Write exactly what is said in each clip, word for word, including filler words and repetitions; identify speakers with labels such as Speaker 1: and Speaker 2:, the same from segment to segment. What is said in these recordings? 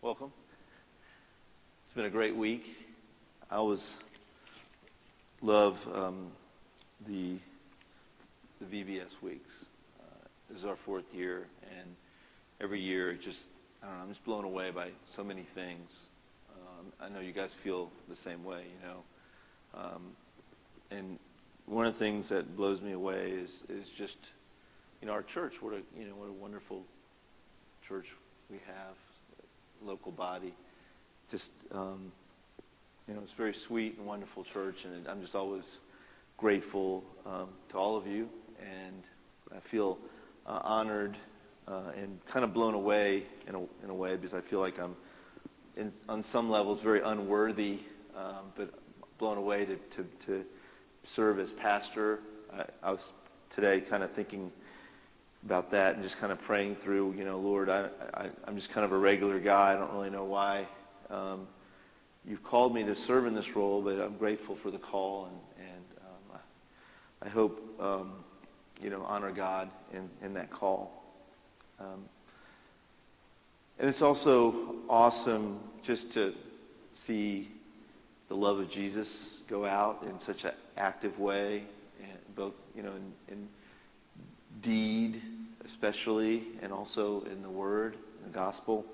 Speaker 1: Welcome. It's been a great week. I always love um, the the V B S weeks. Uh, this is our fourth year, and every year, it just I don't know. I'm just blown away by so many things. Um, I know you guys feel the same way, you know. Um, and one of the things that blows me away is is just you know our church. What a you know what a wonderful church we have, local body. Just um, you know, it's a very sweet and wonderful church, and I'm just always grateful um, to all of you, and I feel uh, honored uh, and kind of blown away in a in a way because I feel like I'm in, on some levels very unworthy, um, but blown away to to, to serve as pastor. I, I was today kind of thinking about that and just kind of praying through, you know, Lord, I, I, I'm just kind of a regular guy. I don't really know why um, you've called me to serve in this role, but I'm grateful for the call, and, and um, I, I hope, um, you know, honor God in, in that call. Um, and it's also awesome just to see the love of Jesus go out in such an active way, and both, you know, in, in deed especially, and also in the Word, in the Gospel.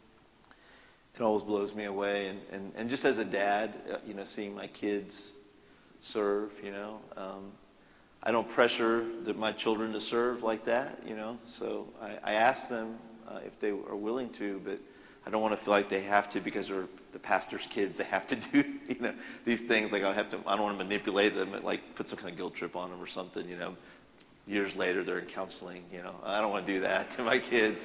Speaker 1: It always blows me away. And, and, and just as a dad, uh, you know, seeing my kids serve, you know, um, I don't pressure the, my children to serve like that, you know. So I, I ask them uh, if they are willing to, but I don't want to feel like they have to because they're the pastor's kids. They have to do, you know, these things. Like I have to. I don't want to manipulate them and like put some kind of guilt trip on them or something, you know. Years later, they're in counseling. You know, I don't want to do that to my kids.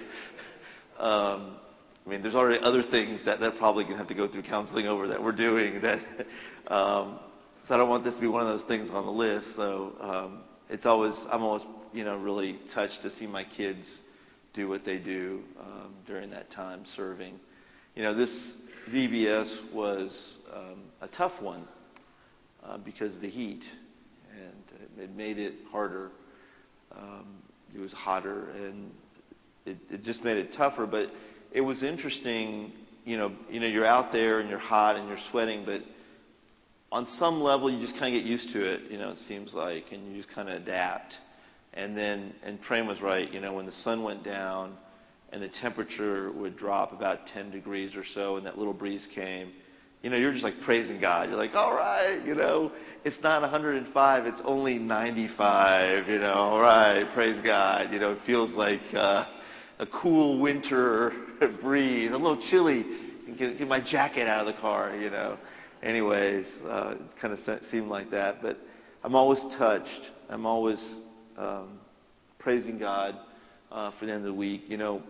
Speaker 1: Um, I mean, there's already other things that they're probably going to have to go through counseling over that we're doing. That, um, so I don't want this to be one of those things on the list. So um, it's always, I'm always, you know, really touched to see my kids do what they do um, during that time serving. You know, this V B S was um, a tough one uh, because of the heat, and it made it harder. Um, it was hotter, and it, it just made it tougher. But it was interesting, you know. You know, you're out there and you're hot and you're sweating, but on some level, you just kind of get used to it. You know, it seems like, and you just kind of adapt. And then, and Prem was right. You know, when the sun went down and the temperature would drop about ten degrees or so, and that little breeze came. You know, you're just like praising God. You're like, all right, you know, it's not one hundred five, it's only ninety-five, you know, all right, praise God. You know, it feels like uh, a cool winter breeze, a little chilly. Get, get my jacket out of the car, you know. Anyways, uh, it kind of seemed like that. But I'm always touched. I'm always um, praising God uh, for the end of the week. You know,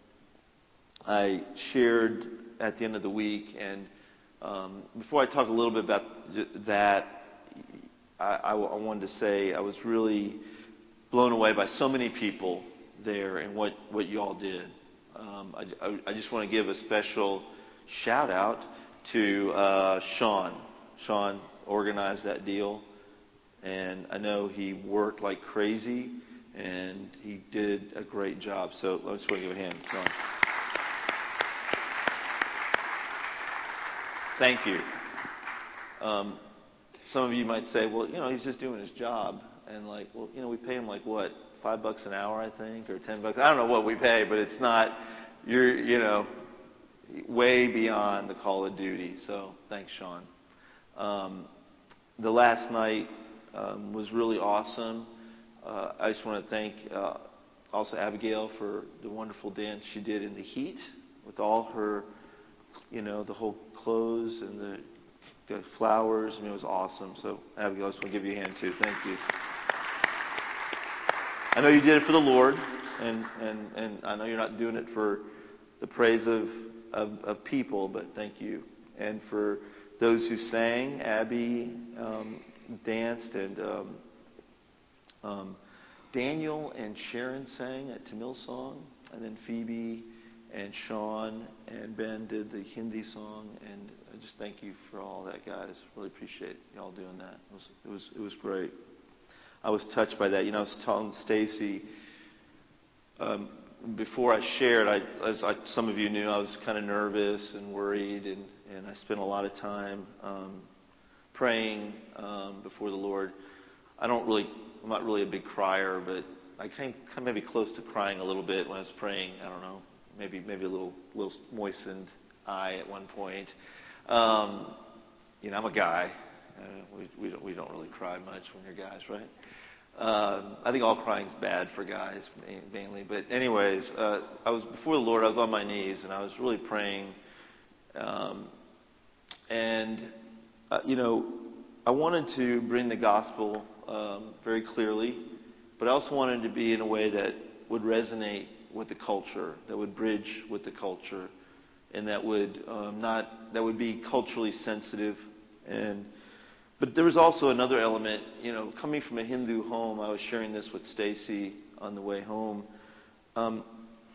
Speaker 1: I shared at the end of the week, and Um, before I talk a little bit about that, I, I, I wanted to say I was really blown away by so many people there and what, what you all did. Um, I, I, I just want to give a special shout out to uh, Sean. Sean organized that deal, and I know he worked like crazy, and he did a great job. So I just want to give a hand, Sean. Thank you. Um, some of you might say, well, you know, he's just doing his job. And like, well, you know, we pay him like what, five bucks an hour, I think, or ten bucks. I don't know what we pay, but it's not, you're, you know, way beyond the call of duty. So thanks, Sean. Um, the last night um, was really awesome. Uh, I just want to thank uh, also Abigail for the wonderful dance she did in the heat with all her, you know, the whole clothes and the, the flowers. I mean, it was awesome. So, Abigail, I just want to give you a hand, too. Thank you. I know you did it for the Lord, and, and, and I know you're not doing it for the praise of, of, of people, but thank you. And for those who sang, Abby um, danced, and um, um, Daniel and Sharon sang at Tamil song, and then Phoebe and Sean and Ben did the Hindi song, and I just thank you for all that, guys. Really appreciate y'all doing that. It was it was it was great. I was touched by that. You know, I was telling Stacy, um, before I shared, I, as I, some of you knew, I was kind of nervous and worried, and, and I spent a lot of time um, praying um, before the Lord. I don't really, I'm not really a big crier, but I came, came maybe close to crying a little bit when I was praying. I don't know, maybe maybe a little little moistened eye at one point. Um, you know, I'm a guy. Uh, we we don't we don't really cry much when you're guys, right? Um, I think all crying's bad for guys mainly. But anyways, uh, I was before the Lord. I was on my knees and I was really praying. Um, and uh, you know, I wanted to bring the gospel um, very clearly, but I also wanted to be in a way that would resonate with the culture, that would bridge with the culture, and that would um, not that would be culturally sensitive. And but there was also another element, you know, coming from a Hindu home. I was sharing this with Stacy on the way home. Um,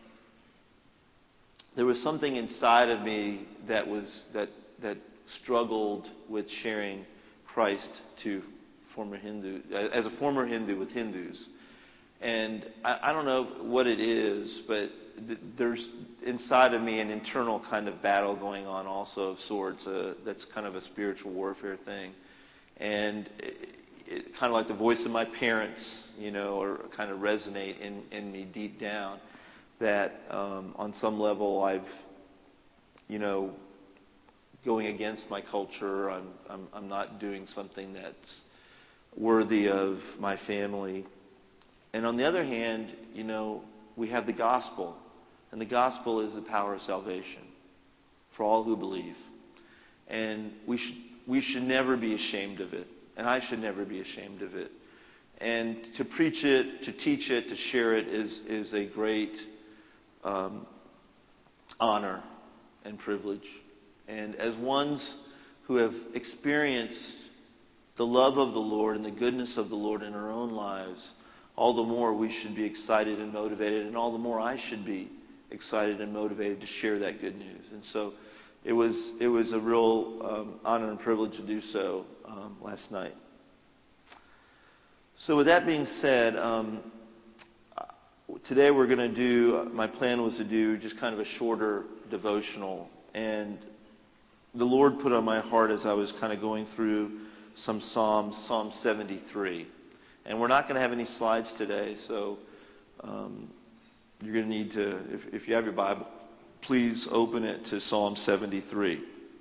Speaker 1: there was something inside of me that was that that struggled with sharing Christ to former Hindu, as a former Hindu with Hindus. And I, I don't know what it is, but th- there's inside of me an internal kind of battle going on also of sorts. Uh, that's kind of a spiritual warfare thing. And it, it, kind of like the voice of my parents, you know, or kind of resonate in, in me deep down, that um, on some level I've, you know, going against my culture. I'm, I'm, I'm not doing something that's worthy of my family. And on the other hand, you know, we have the gospel. And the gospel is the power of salvation for all who believe. And we should, we should never be ashamed of it. And I should never be ashamed of it. And to preach it, to teach it, to share it is, is a great um, honor and privilege. And as ones who have experienced the love of the Lord and the goodness of the Lord in our own lives, all the more we should be excited and motivated, and all the more I should be excited and motivated to share that good news. And so it was it was a real um, honor and privilege to do so um, last night. So with that being said, um, today we're going to do, my plan was to do just kind of a shorter devotional. And the Lord put on my heart as I was kind of going through some Psalms, Psalm seventy-three. And we're not going to have any slides today, so um, you're going to need to, if, if you have your Bible, please open it to Psalm seventy-three.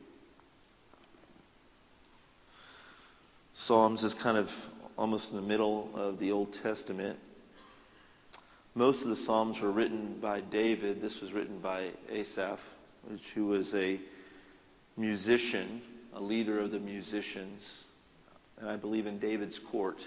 Speaker 1: Psalms is kind of almost in the middle of the Old Testament. Most of the Psalms were written by David. This was written by Asaph, who was a musician, a leader of the musicians, and I believe in David's court.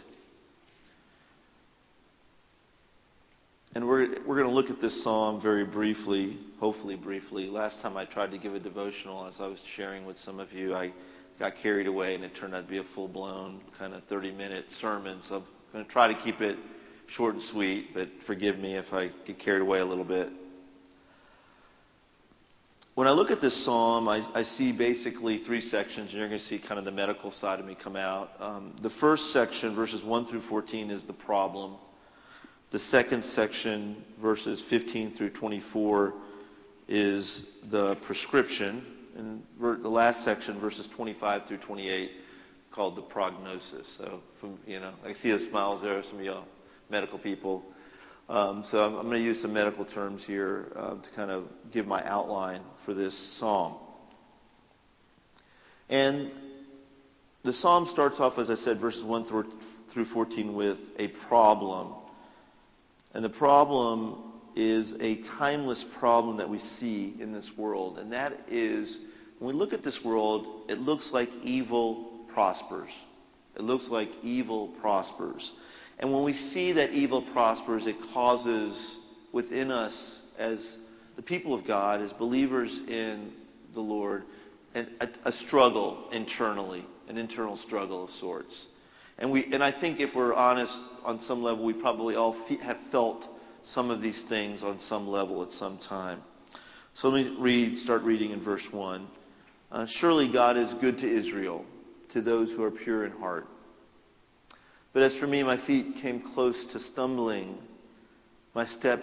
Speaker 1: And we're we're going to look at this psalm very briefly, hopefully briefly. Last time I tried to give a devotional, as I was sharing with some of you, I got carried away and it turned out to be a full-blown kind of thirty-minute sermon. So I'm going to try to keep it short and sweet, but forgive me if I get carried away a little bit. When I look at this psalm, I, I see basically three sections, and you're going to see kind of the medical side of me come out. Um, the first section, verses one through fourteen, is the problem. The second section, verses fifteen through twenty-four, is the prescription. And ver- the last section, verses twenty-five through twenty-eight, called the prognosis. So, from, you know, I see the smiles there, some of y'all medical people. Um, so I'm, I'm going to use some medical terms here uh, to kind of give my outline for this psalm. And the psalm starts off, as I said, verses one through fourteen, with a problem. And the problem is a timeless problem that we see in this world. And that is, when we look at this world, it looks like evil prospers. It looks like evil prospers. And when we see that evil prospers, it causes within us, as the people of God, as believers in the Lord, a, a struggle internally, an internal struggle of sorts. And we, and I think if we're honest, on some level, we probably all fe- have felt some of these things on some level at some time. So let me read, start reading in verse one. Uh, Surely God is good to Israel, to those who are pure in heart. But as for me, my feet came close to stumbling. My steps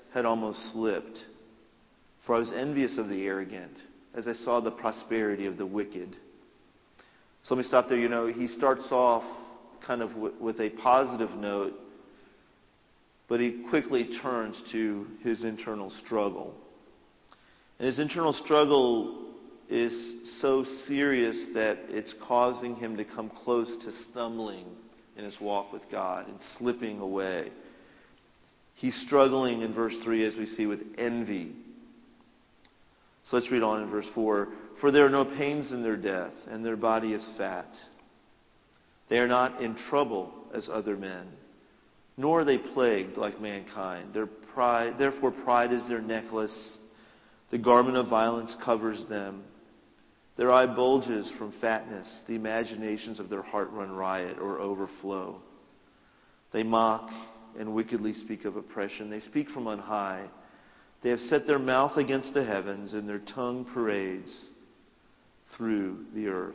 Speaker 1: had almost slipped. For I was envious of the arrogant, as I saw the prosperity of the wicked. So let me stop there. You know, he starts off kind of w- with a positive note, but he quickly turns to his internal struggle. And his internal struggle is so serious that it's causing him to come close to stumbling in his walk with God and slipping away. He's struggling in verse three, as we see, with envy. So let's read on in verse four. For there are no pains in their death, and their body is fat. They are not in trouble as other men, nor are they plagued like mankind. Their pride, therefore pride is their necklace. The garment of violence covers them. Their eye bulges from fatness. The imaginations of their heart run riot or overflow. They mock and wickedly speak of oppression. They speak from on high. They have set their mouth against the heavens, and their tongue parades through the earth.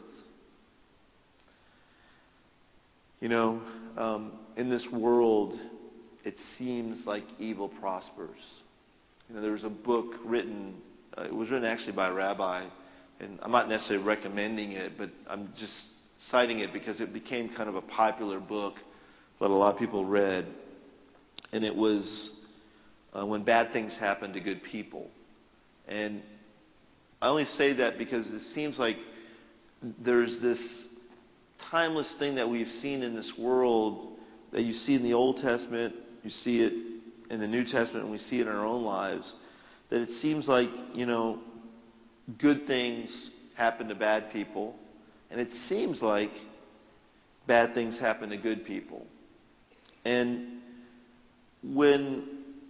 Speaker 1: You know, um, in this world, it seems like evil prospers. You know, there was a book written, uh, it was written actually by a rabbi, and I'm not necessarily recommending it, but I'm just citing it because it became kind of a popular book that a lot of people read. And it was uh, When Bad Things Happen to Good People. And I only say that because it seems like there's this timeless thing that we've seen in this world that you see in the Old Testament, you see it in the New Testament, and we see it in our own lives, that it seems like, you know, good things happen to bad people, and it seems like bad things happen to good people. And when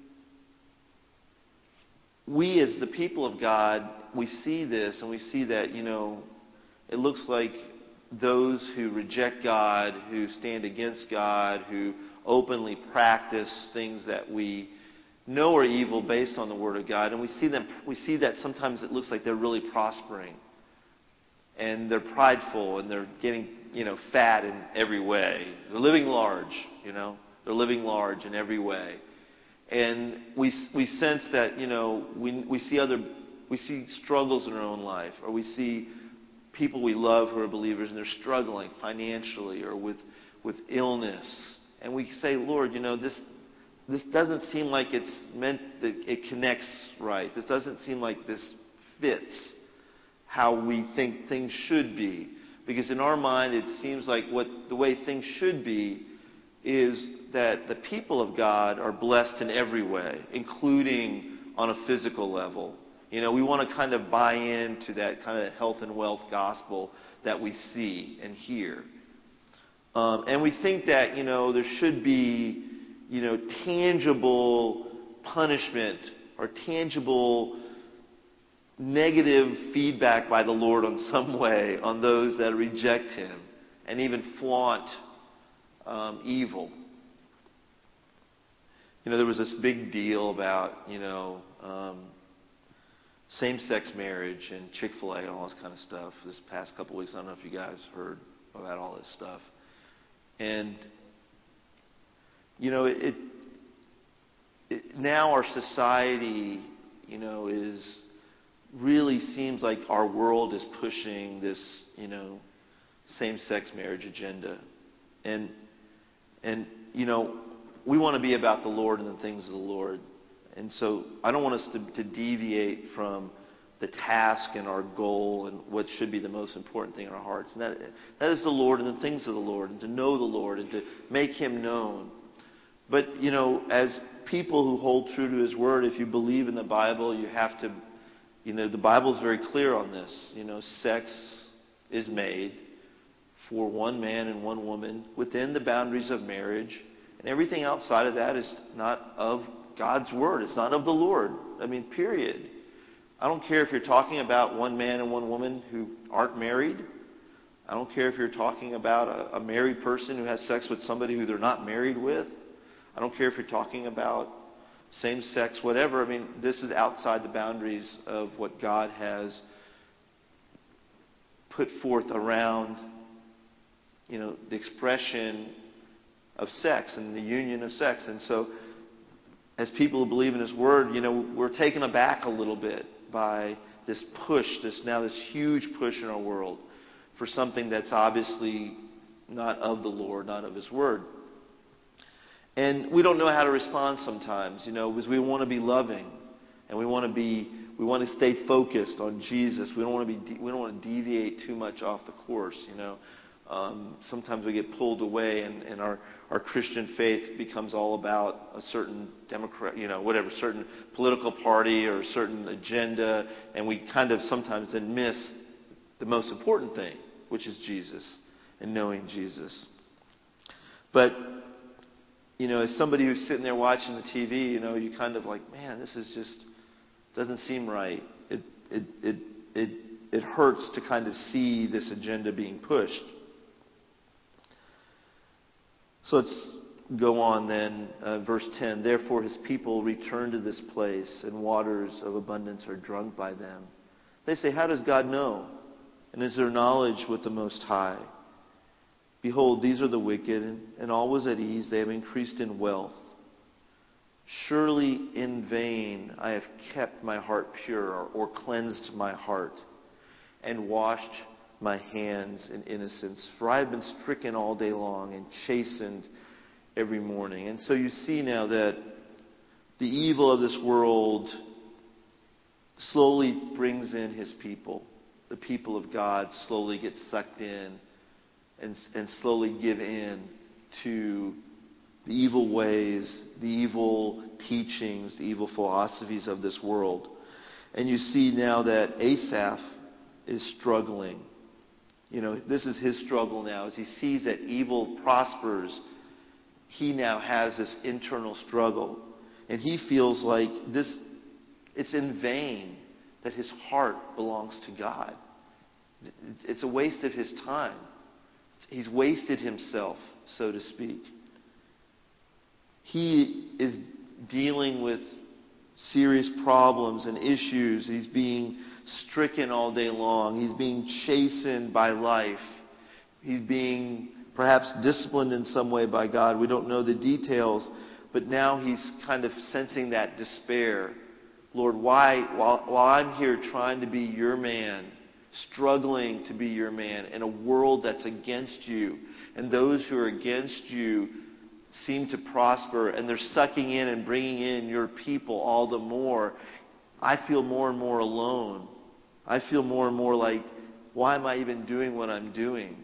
Speaker 1: we as the people of God, we see this and we see that, you know, it looks like those who reject God, who stand against God, who openly practice things that we know are evil based on the Word of God, and we see them, we see that sometimes it looks like they're really prospering. And they're prideful and they're getting, you know, fat in every way. They're living large, you know. They're living large in every way. And we we sense that, you know, we we see other we see struggles in our own life, or we see people we love who are believers and they're struggling financially or with with illness. And we say, Lord, you know, this this doesn't seem like it's meant that it connects right. This doesn't seem like this fits how we think things should be. Because in our mind it seems like what the way things should be is that the people of God are blessed in every way, including on a physical level. You know, we want to kind of buy into that kind of health and wealth gospel that we see and hear. Um, and we think that, you know, there should be, you know, tangible punishment or tangible negative feedback by the Lord on some way on those that reject Him and even flaunt um, evil. You know, there was this big deal about, you know, um, same-sex marriage and Chick-fil-A and all this kind of stuff this past couple of weeks. I don't know if you guys heard about all this stuff. And, you know, it, it now our society, you know, is really seems like our world is pushing this, you know, same-sex marriage agenda. And, and you know, we want to be about the Lord and the things of the Lord. And so I don't want us to, to deviate from the task and our goal and what should be the most important thing in our hearts. And that, that is the Lord and the things of the Lord, and to know the Lord and to make Him known. But, you know, as people who hold true to His Word, if you believe in the Bible, you have to, you know, the Bible is very clear on this. You know, sex is made for one man and one woman within the boundaries of marriage. And everything outside of that is not of God's Word. It's not of the Lord. I mean, period. I don't care if you're talking about one man and one woman who aren't married. I don't care if you're talking about a, a married person who has sex with somebody who they're not married with. I don't care if you're talking about same-sex, whatever. I mean, this is outside the boundaries of what God has put forth around, you know, the expression of sex and the union of sex. And so as people who believe in His Word, you know, we're taken aback a little bit by this push, this now this huge push in our world for something that's obviously not of the Lord, not of His Word. And we don't know how to respond sometimes, you know, because we want to be loving, and we want to be, we want to stay focused on Jesus. We don't want to be, we don't want to deviate too much off the course, you know. Um, sometimes we get pulled away, and, and our, our Christian faith becomes all about a certain Democrat, you know, whatever, certain political party or a certain agenda, and we kind of sometimes then miss the most important thing, which is Jesus and knowing Jesus. But, you know, as somebody who's sitting there watching the T V, you know, you kind of like, man, this is just doesn't seem right. It it it it it hurts to kind of see this agenda being pushed. So let's go on then, uh, verse ten. Therefore his people return to this place, and waters of abundance are drunk by them. They say, how does God know? And is there knowledge with the Most High? Behold, these are the wicked, and all was at ease. They have increased in wealth. Surely in vain I have kept my heart pure, or, or cleansed my heart, and washed my hands in innocence. For I have been stricken all day long and chastened every morning. And so you see now that the evil of this world slowly brings in His people. The people of God slowly get sucked in and, and slowly give in to the evil ways, the evil teachings, the evil philosophies of this world. And you see now that Asaph is struggling. You know, this is his struggle now. As he sees that evil prospers, he now has this internal struggle. And he feels like this, it's in vain that his heart belongs to God. It's a waste of his time. He's wasted himself, so to speak. He is dealing with serious problems and issues. He's being stricken all day long. He's being chastened by life. He's being perhaps disciplined in some way by God. We don't know the details. But now he's kind of sensing that despair. Lord, why, while, while I'm here trying to be your man, struggling to be your man in a world that's against you, and those who are against you seem to prosper, and they're sucking in and bringing in your people all the more, I feel more and more alone. I feel more and more like, why am I even doing what I'm doing?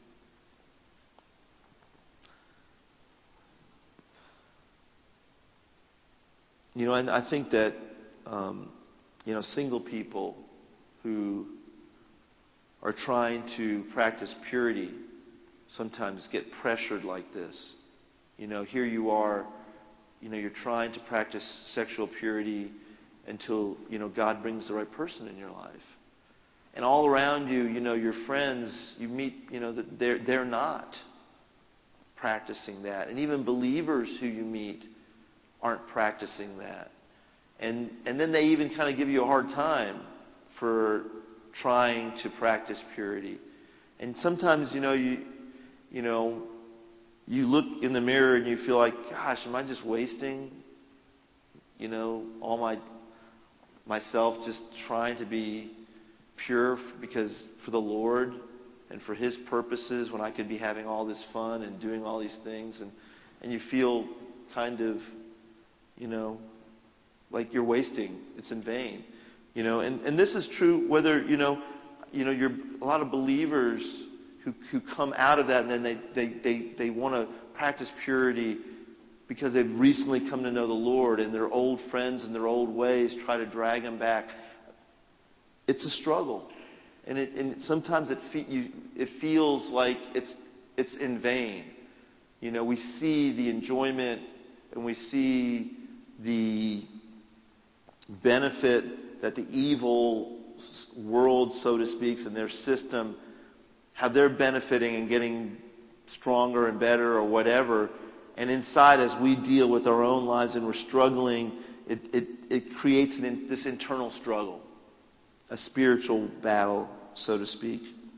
Speaker 1: You know, and I think that, um, you know, single people who are trying to practice purity sometimes get pressured like this. You know, here you are, you know, you're trying to practice sexual purity until, you know, God brings the right person in your life. And all around you, you know, your friends, you meet, you know, that they're, they're not practicing that. And even believers who you meet aren't practicing that. And and then they even kind of give you a hard time for trying to practice purity. And sometimes, you know, you you know, you look in the mirror and you feel like, gosh, am I just wasting, you know, all my myself just trying to be pure because for the Lord and for His purposes when I could be having all this fun and doing all these things, and and you feel kind of, you know, like you're wasting. It's in vain. You know, and, and this is true whether, you know, you know, you're a lot of believers who who come out of that and then they, they, they, they want to practice purity because they've recently come to know the Lord, and their old friends and their old ways try to drag them back. It's a struggle. And it and sometimes it fe- you, it feels like it's it's in vain. You know, we see the enjoyment and we see the benefit that the evil world, so to speak, and their system, how they're benefiting and getting stronger and better or whatever. And inside, as we deal with our own lives and we're struggling, it, it, it creates an, this internal struggle, a spiritual battle, so to speak.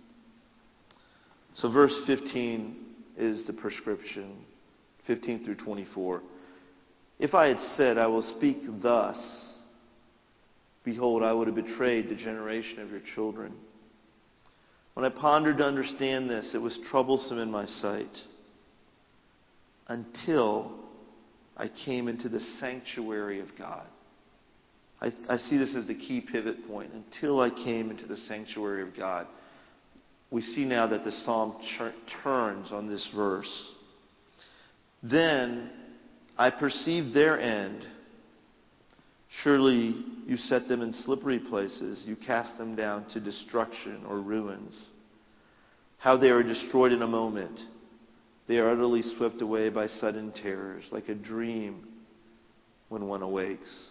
Speaker 1: So verse fifteen is the prescription, fifteen through twenty-four. If I had said, I will speak thus, behold, I would have betrayed the generation of your children. When I pondered to understand this, it was troublesome in my sight, until I came into the sanctuary of God. I, I see this as the key pivot point. Until I came into the sanctuary of God. We see now that the psalm ch- turns on this verse. Then I perceived their end. Surely you set them in slippery places. You cast them down to destruction or ruins. How they are destroyed in a moment. They are utterly swept away by sudden terrors, like a dream when one awakes.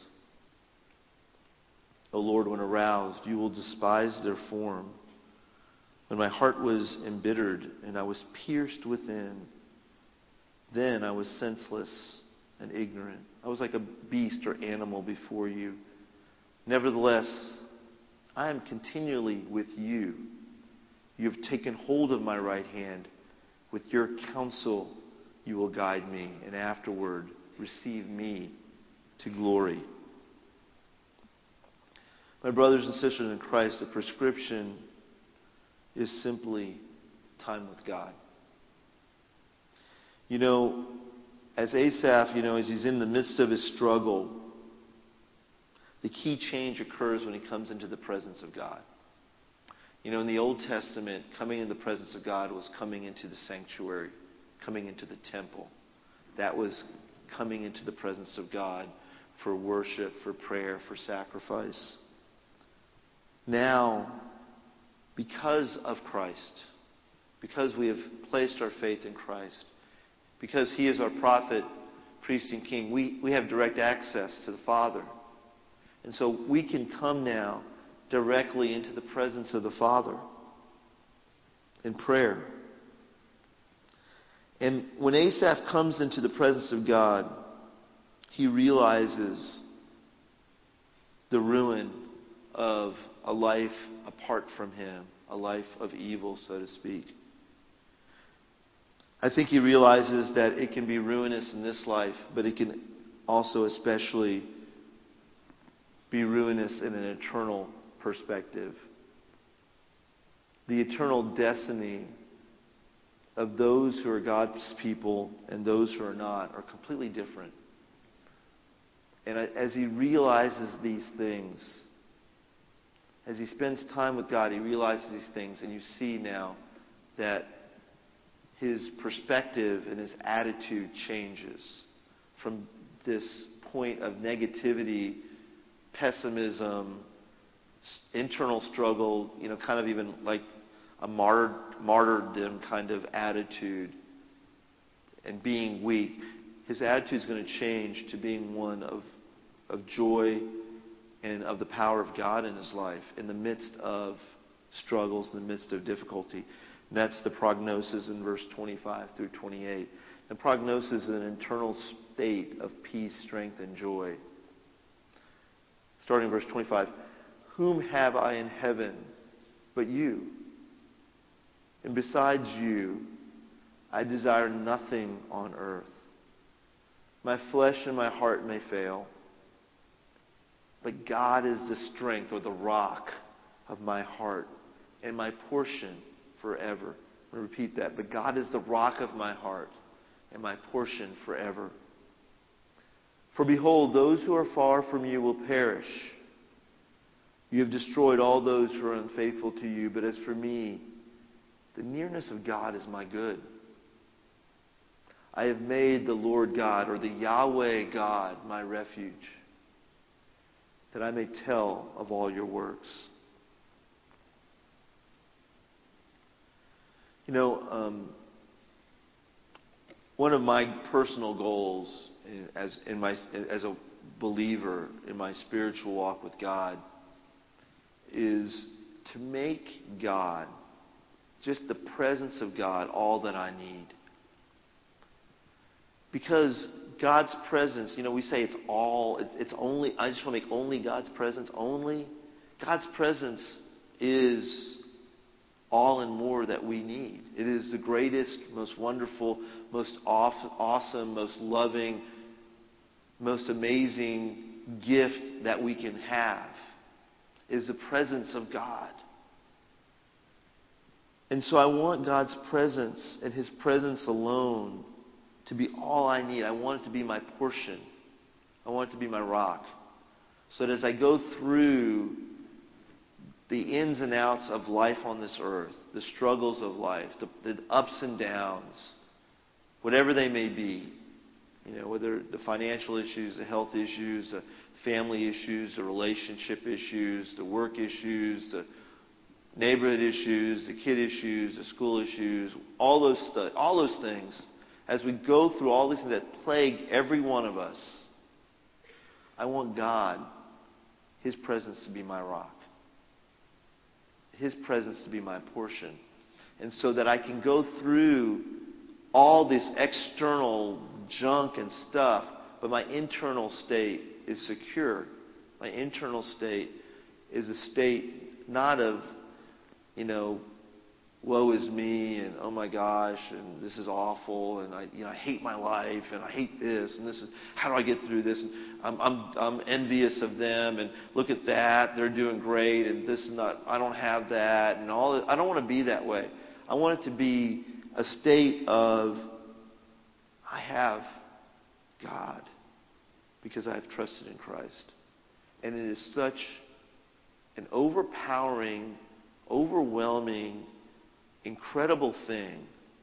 Speaker 1: O Lord, when aroused, you will despise their form. When my heart was embittered and I was pierced within, then I was senseless and ignorant. I was like a beast or animal before you. Nevertheless, I am continually with you. You have taken hold of my right hand. With your counsel you will guide me, and afterward receive me to glory. My brothers and sisters in Christ, the prescription is simply time with God. You know, as Asaph, you know, as he's in the midst of his struggle, the key change occurs when he comes into the presence of God. You know, in the Old Testament, coming into the presence of God was coming into the sanctuary, coming into the temple. That was coming into the presence of God for worship, for prayer, for sacrifice. Now, because of Christ, because we have placed our faith in Christ, because He is our prophet, priest, and king, we, we have direct access to the Father. And so we can come now directly into the presence of the Father in prayer. And when Asaph comes into the presence of God, he realizes the ruin of a life apart from Him, a life of evil, so to speak. I think he realizes that it can be ruinous in this life, but it can also especially be ruinous in an eternal perspective. The eternal destiny of those who are God's people and those who are not are completely different. And as he realizes these things, as he spends time with God, he realizes these things, and you see now that his perspective and his attitude changes from this point of negativity, pessimism, internal struggle, you know, kind of even like a martyr, martyrdom kind of attitude and being weak. His attitude is going to change to being one of, of joy and of the power of God in his life in the midst of struggles, in the midst of difficulty. And that's the prognosis in verse twenty-five through twenty-eight. The prognosis is an internal state of peace, strength, and joy. Starting in verse twenty-five. Whom have I in heaven but you? And besides you, I desire nothing on earth. My flesh and my heart may fail, but God is the strength or the rock of my heart and my portion forever. I'm going to repeat that. But God is the rock of my heart and my portion forever. For behold, those who are far from you will perish. You have destroyed all those who are unfaithful to you. But as for me, the nearness of God is my good. I have made the Lord God, or the Yahweh God, my refuge, that I may tell of all your works. You know, um, one of my personal goals as in my as a believer in my spiritual walk with God is to make God, just the presence of God, all that I need. Because God's presence, you know, we say it's all, it's, it's only, I just want to make only God's presence, only. God's presence is all and more that we need. It is the greatest, most wonderful, most awesome, most loving, most amazing gift that we can have is the presence of God. And so I want God's presence and His presence alone to be all I need. I want it to be my portion. I want it to be my rock. So that as I go through the ins and outs of life on this earth, the struggles of life, the, the ups and downs, whatever they may be, you know, whether the financial issues, the health issues, the family issues, the relationship issues, the work issues, the neighborhood issues, the kid issues, the school issues, all those stu- all those things, as we go through all these things that plague every one of us, I want God, His presence to be my rock. His presence to be my portion. And so that I can go through all this external junk and stuff, but my internal state is secure. My internal state is a state not of, you know, woe is me and oh my gosh and this is awful and I, you know, I hate my life and I hate this and this is how do I get through this and I'm I'm I'm envious of them and look at that, they're doing great and this is not, I don't have that and all that. I don't want to be that way. I want it to be a state of I have God because I have trusted in Christ. And it is such an overpowering, overwhelming, incredible thing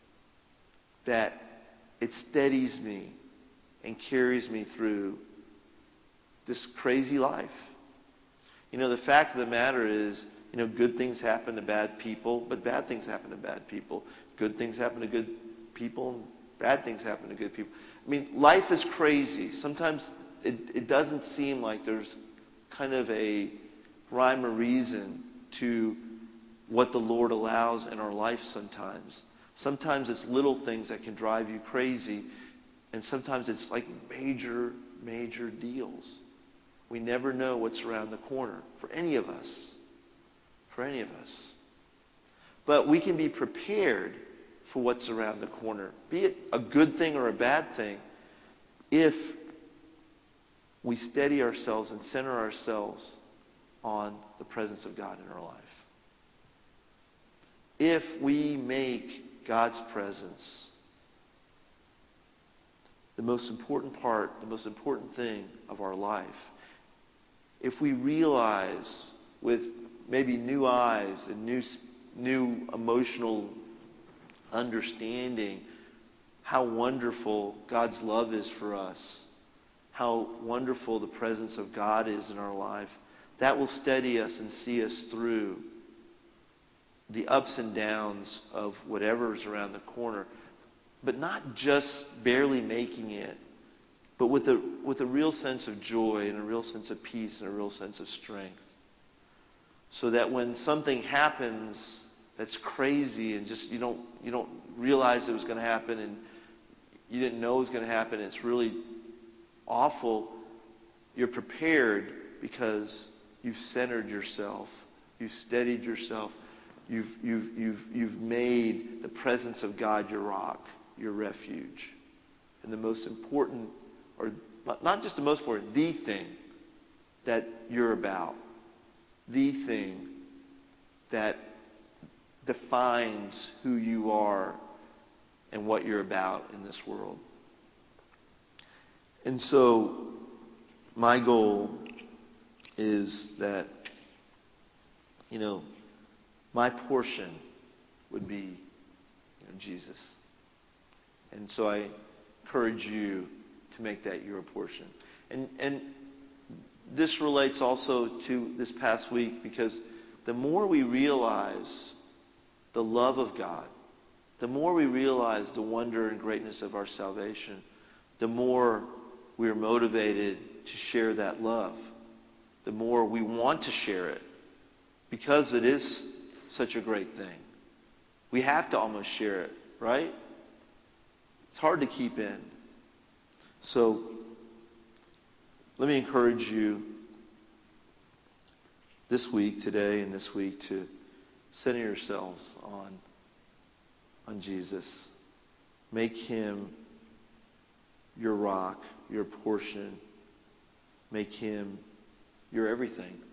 Speaker 1: that it steadies me and carries me through this crazy life. You know, the fact of the matter is, you know, good things happen to bad people, but bad things happen to bad people. Good things happen to good people, and bad things happen to good people. I mean, life is crazy. Sometimes it, it doesn't seem like there's kind of a rhyme or reason to what the Lord allows in our life sometimes. Sometimes it's little things that can drive you crazy, and sometimes it's like major, major deals. We never know what's around the corner for any of us. For any of us. But we can be prepared for what's around the corner, be it a good thing or a bad thing, if we steady ourselves and center ourselves on the presence of God in our life. If we make God's presence the most important part, the most important thing of our life, if we realize with maybe new eyes and new, new emotional understanding how wonderful God's love is for us, how wonderful the presence of God is in our life, that will steady us and see us through the ups and downs of whatever's around the corner. But not just barely making it, but with a, with a real sense of joy and a real sense of peace and a real sense of strength. So that when something happens that's crazy and just you don't you don't realize it was going to happen and you didn't know it was going to happen, it's really awful, you're prepared because you've centered yourself, you've steadied yourself, you've you've you've you've made the presence of God your rock, your refuge. And the most important, or not just the most important, the thing that you're about, the thing that defines who you are and what you're about in this world. And so my goal is that, you know, my portion would be, you know, Jesus. And so I encourage you to make that your portion. And and this relates also to this past week, because the more we realize the love of God, the more we realize the wonder and greatness of our salvation, the more we are motivated to share that love. The more we want to share it, because it is such a great thing. We have to almost share it, right? It's hard to keep in. So, let me encourage you this week, today and this week, to center yourselves on, on Jesus. Make Him your rock, your portion. Make Him your everything.